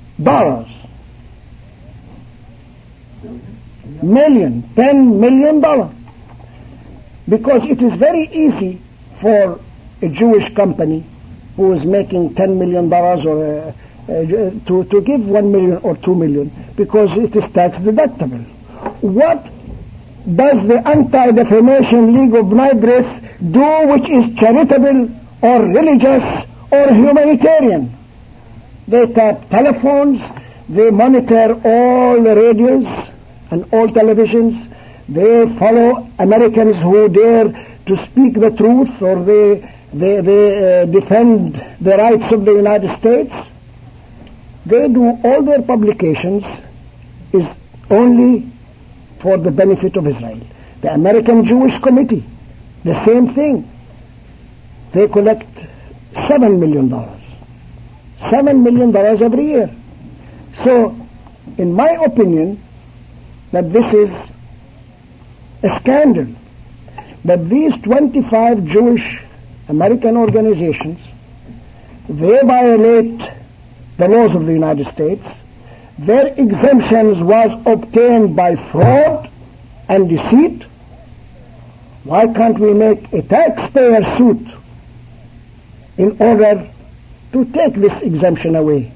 $10 million. Because it is very easy for a Jewish company who is making $10 million or to give $1 million or $2 million, because it is tax deductible. What does the Anti-Defamation League of B'nai B'rith do which is charitable or religious or humanitarian? They tap telephones, they monitor all the radios and all televisions, they follow Americans who dare to speak the truth, or they defend the rights of the United States. They do all their publications is only for the benefit of Israel. The American Jewish Committee, the same thing. They collect $7 million. $7 million every year. So, in my opinion, that this is a scandal, that these 25 Jewish American organizations, they violate the laws of the United States. Their exemptions was obtained by fraud and deceit. Why can't we make a taxpayer suit in order to take this exemption away?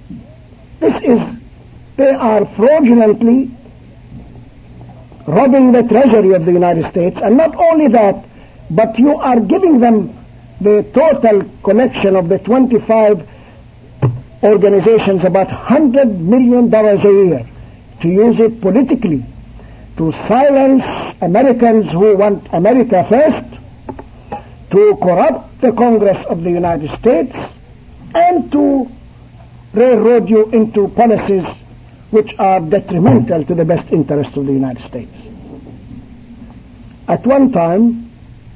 They are fraudulently robbing the treasury of the United States, and not only that, but you are giving them the total collection of the 25 organizations about $100 million a year to use it politically, to silence Americans who want America first, to corrupt the Congress of the United States, and to railroad you into policies which are detrimental to the best interests of the United States. At one time,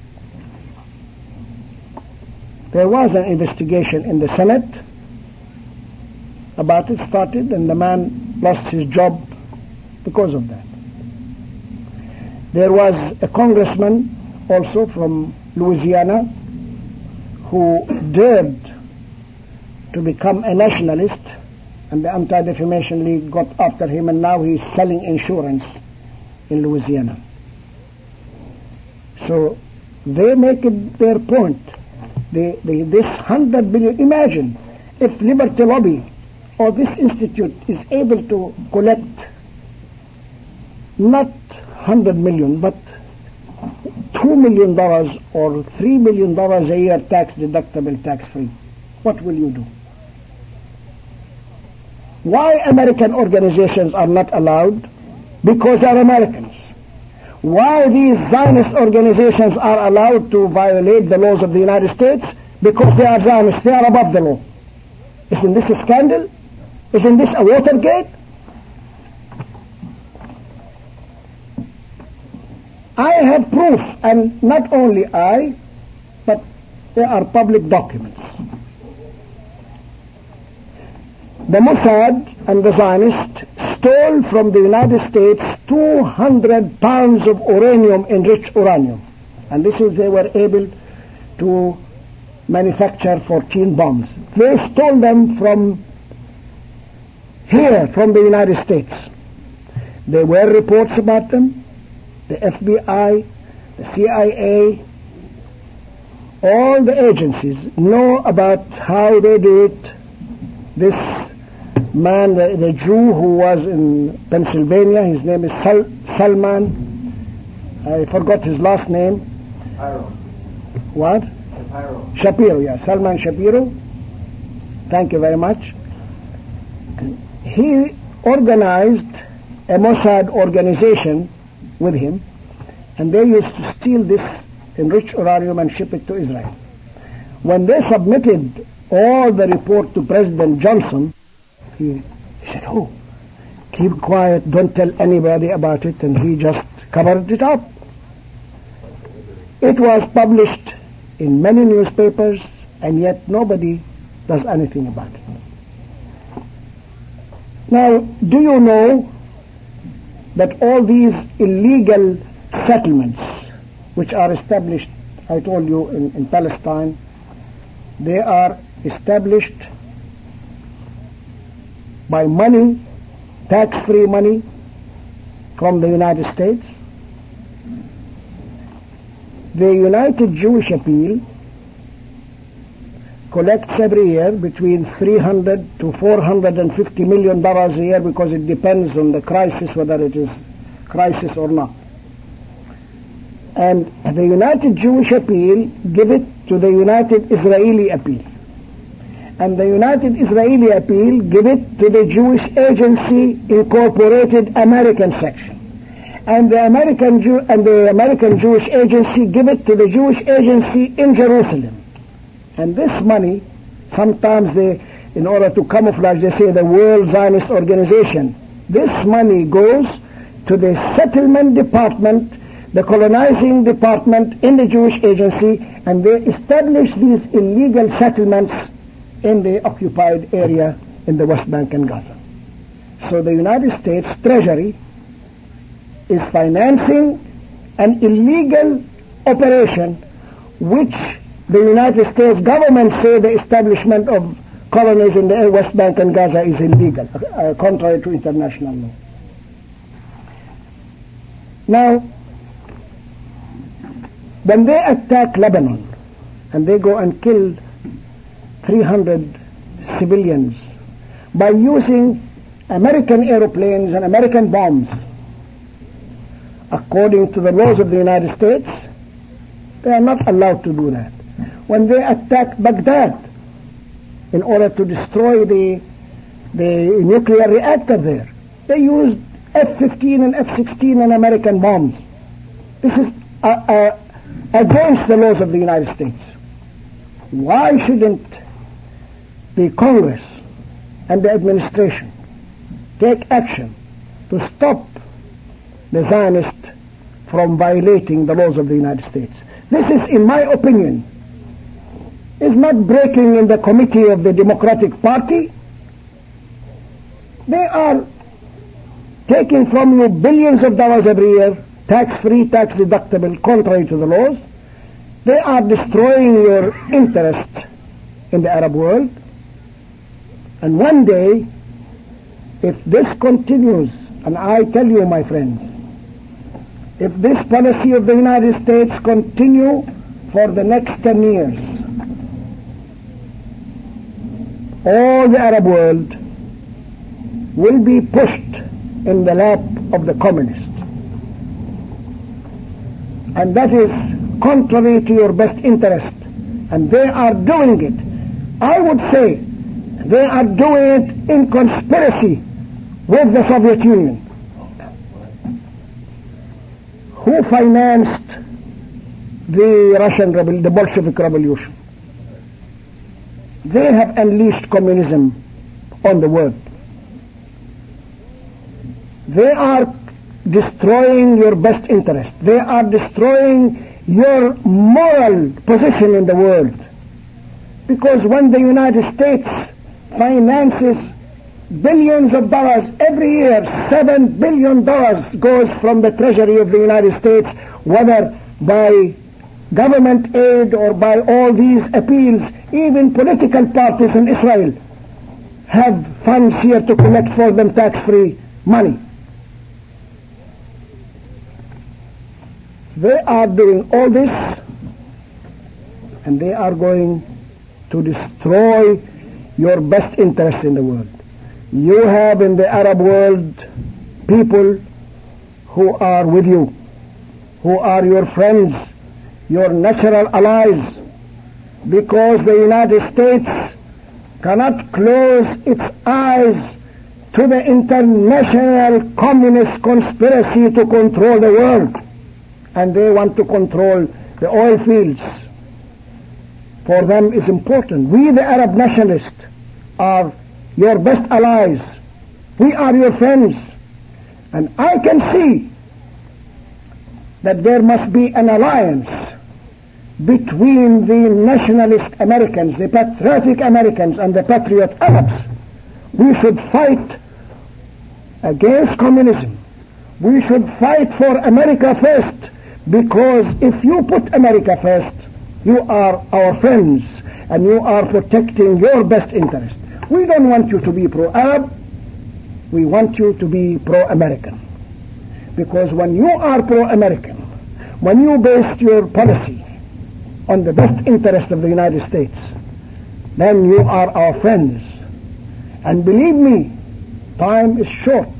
there was an investigation in the Senate about it started, and the man lost his job because of that. There was a congressman also from Louisiana who dared to become a nationalist, and the Anti-Defamation League got after him, and now he's selling insurance in Louisiana. So they make it their point. This $100 billion, imagine if Liberty Lobby or this institute is able to collect not $100 million, but $2 million or $3 million a year tax deductible, tax free. What will you do? Why American organizations are not allowed? Because they're Americans. Why these Zionist organizations are allowed to violate the laws of the United States? Because they are Zionists, they are above the law. Isn't this a scandal? Isn't this a Watergate? I have proof, and not only I, but there are public documents. The Mossad and the Zionists stole from the United States 200 pounds of uranium, enriched uranium. And this is, they were able to manufacture 14 bombs. They stole them from here, from the United States. There were reports about them. The FBI, the CIA, all the agencies know about how they do it. This man, the Jew who was in Pennsylvania, his name is Salman. I forgot his last name. Shapiro. What? Shapiro. Shapiro, yeah, Salman Shapiro. Thank you very much. He organized a Mossad organization with him, and they used to steal this enriched uranium and ship it to Israel. When they submitted all the report to President Johnson, he said, "Oh, keep quiet, don't tell anybody about it," and he just covered it up. It was published in many newspapers, and yet nobody does anything about it. Now, do you know that all these illegal settlements which are established, I told you, in Palestine, they are established by money, tax-free money from the United States? The United Jewish Appeal collects every year between $300 to $450 million a year, because it depends on the crisis, whether it is crisis or not. And the United Jewish Appeal give it to the United Israeli Appeal. And the United Israeli Appeal give it to the Jewish Agency Incorporated American section. And the American Jewish Agency give it to the Jewish Agency in Jerusalem. And this money, sometimes they, in order to camouflage, they say the World Zionist Organization. This money goes to the settlement department, the colonizing department in the Jewish Agency, and they establish these illegal settlements in the occupied area in the West Bank and Gaza. So the United States Treasury is financing an illegal operation which the United States government say the establishment of colonies in the West Bank and Gaza is illegal, contrary to international law. Now, when they attack Lebanon and they go and kill 300 civilians by using American aeroplanes and American bombs, according to the laws of the United States, they are not allowed to do that. When they attacked Baghdad in order to destroy the nuclear reactor there, they used F-15 and F-16 and American bombs. This is against the laws of the United States. Why shouldn't the Congress and the administration take action to stop the Zionists from violating the laws of the United States? This is, in my opinion, is not breaking in the committee of the Democratic Party. They are taking from you billions of dollars every year, tax-free, tax-deductible, contrary to the laws. They are destroying your interest in the Arab world. And one day, if this continues, and I tell you, my friends, if this policy of the United States continue for the next 10 years, all the Arab world will be pushed in the lap of the communists. And that is contrary to your best interest. And they are doing it. I would say they are doing it in conspiracy with the Soviet Union. Who financed the Bolshevik Revolution? They have unleashed communism on the world. They are destroying your best interest. They are destroying your moral position in the world. Because when the United States finances billions of dollars every year, $7 billion goes from the Treasury of the United States, whether by government aid or by all these appeals. Even political parties in Israel have funds here to collect for them tax-free money. They are doing all this, and they are going to destroy your best interest in the world. You have in the Arab world people who are with you, who are your friends, your natural allies, because the United States cannot close its eyes to the international communist conspiracy to control the world. And they want to control the oil fields. For them is important. We, the Arab nationalists, are your best allies. We are your friends. And I can see that there must be an alliance between the nationalist Americans, the patriotic Americans, and the patriot Arabs. We should fight against communism. We should fight for America first, because if you put America first, you are our friends, and you are protecting your best interest. We don't want you to be pro-Arab. We want you to be pro-American. Because when you are pro-American, when you base your policy on the best interest of the United States, then you are our friends. And believe me, time is short.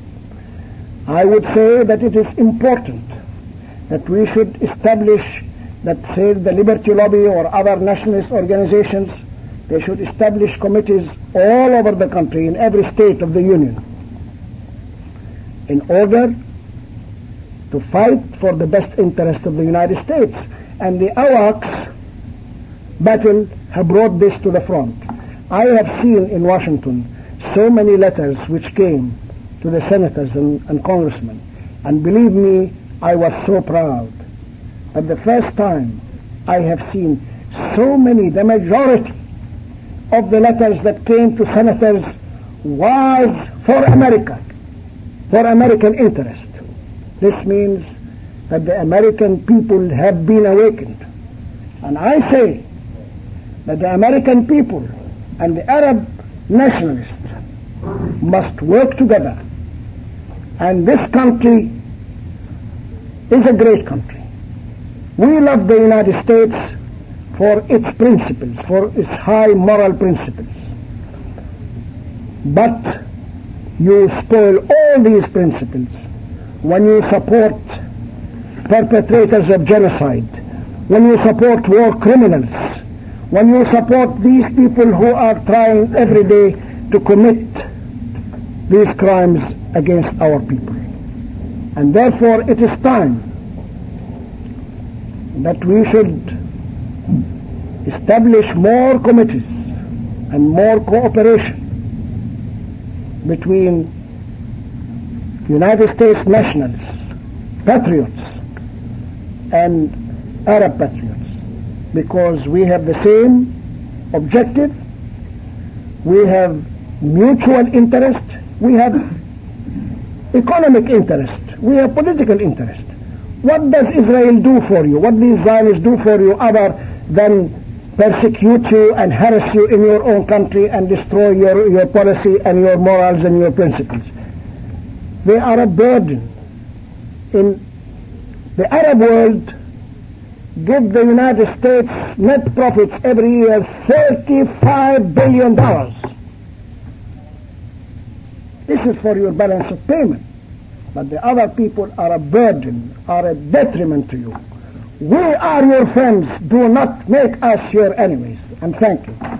I would say that it is important that we should establish that, say, the Liberty Lobby or other nationalist organizations, they should establish committees all over the country, in every state of the Union, in order to fight for the best interest of the United States. And the AWACS battle have brought this to the front. I have seen in Washington so many letters which came to the senators and congressmen. And believe me, I was so proud. But the first time I have seen so many, the majority of the letters that came to senators was for America, for American interest. This means that the American people have been awakened. And I say that the American people and the Arab nationalists must work together. And this country is a great country. We love the United States for its principles, for its high moral principles. But you spoil all these principles when you support perpetrators of genocide, when you support war criminals, when you support these people who are trying every day to commit these crimes against our people. And therefore it is time that we should establish more committees and more cooperation between United States nationals, patriots, and Arab patriots, because we have the same objective, we have mutual interest, we have economic interest, we have political interest. What does Israel do for you? What do the Zionists do for you other than persecute you and harass you in your own country and destroy your policy and your morals and your principles? They are a burden. In the Arab world, give the United States net profits every year $35 billion. This is for your balance of payment. But the other people are a burden, are a detriment to you. We are your friends. Do not make us your enemies. And thank you.